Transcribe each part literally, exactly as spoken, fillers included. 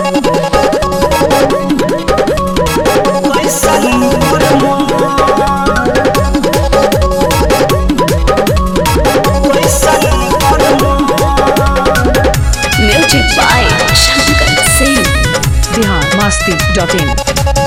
masti dot in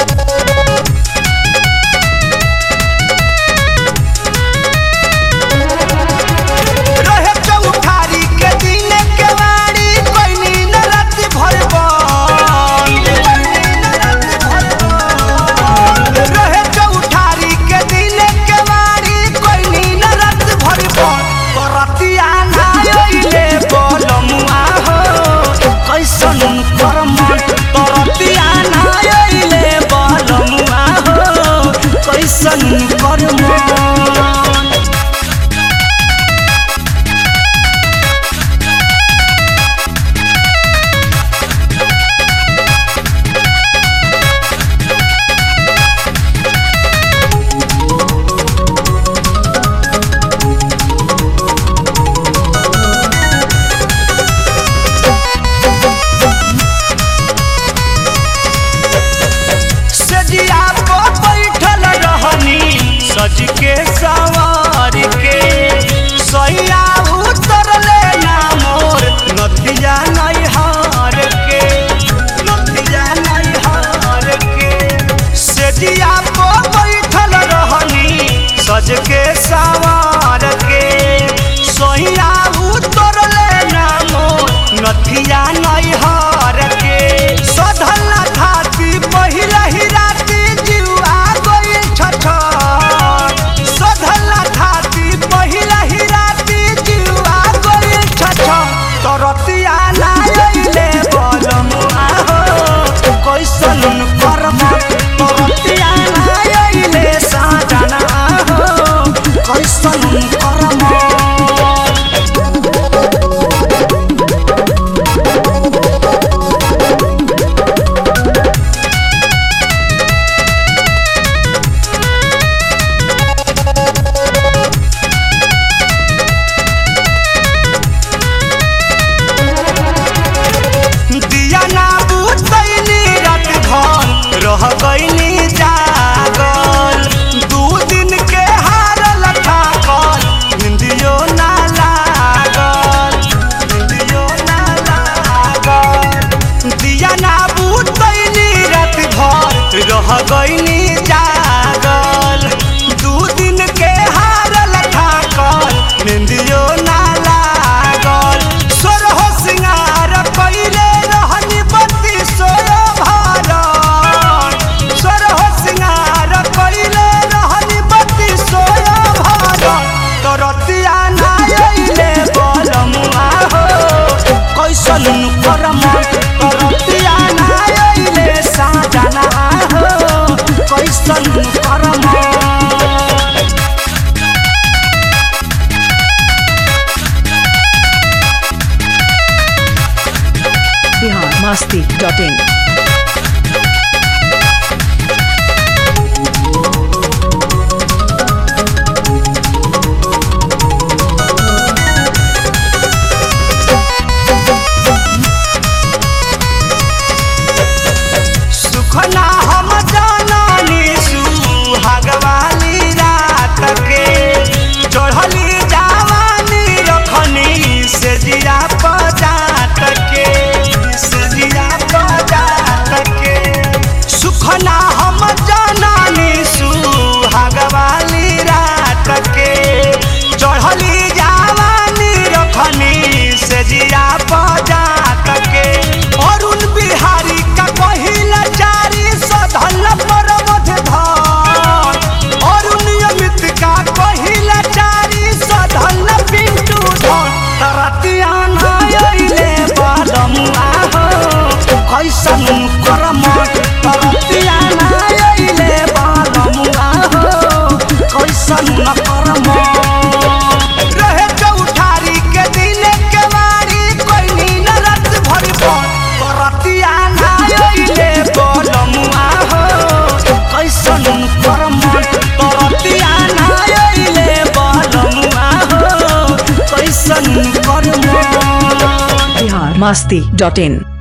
के सवार के सैया उतर लेना मोर नदिया नैहार के नदिया नैहार के सेजिया को बैठल रहनी सज के सवार के सैया उतर लेना मोर नदिया नैहार के सधल थाती पहिला ही राती जीवा गई छठ रह गईनी जागल दू दिन के हारल ठाकल निंदियो ना लागल निंदियो ना लागल दिया ना बुतैनी रात भर रह गईनी जागल दू दिन के हारल ठाकल निंदियो ना लागल सोरह सिंगार कइले रहनी बत्ती सोयो Bihar masti dot in सुखना हम जाननी सुहागवाली रात के चढ़ली जवानी रखनी से जिया पजात के से जिया पजात के सुखना हम जाननी सुहागवाली रात के चढ़ली जवानी रखनी से जिया पजात के अरुण बिहारी का पहिला जारी सधल पर मध धान अरुण अमित का पहिला जारी सधल पिंटू धान तरतिया नायले बालमुआ हो कैसन करम तरतिया नायले बालमुआ हो कैसन करम रहे चौठारी के दिन के वारी कोई नील रात भर तरतिया नायले बालमुआ हो कैसन करम तरतिया नायले बालमुआ हो कैसन करम Bihar masti dot in